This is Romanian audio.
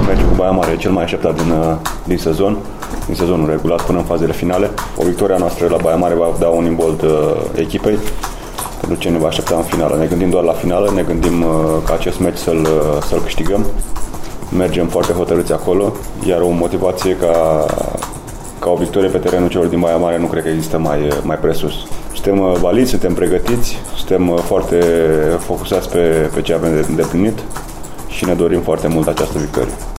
Meciul cu Baia Mare e cel mai așteptat din sezonul regulat până în fazele finale. O victoria noastră la Baia Mare va da un imbold echipei pentru ce ne va aștepta în finală. Ne gândim doar la finală, ne gândim ca acest meci să-l câștigăm. Mergem foarte hotărâți acolo, iar o motivație ca o victorie pe terenul celor din Baia Mare nu cred că există mai presus. Suntem valiți, suntem pregătiți, suntem foarte focusați pe ce avem de îndeplinit și ne dorim foarte mult această victorie.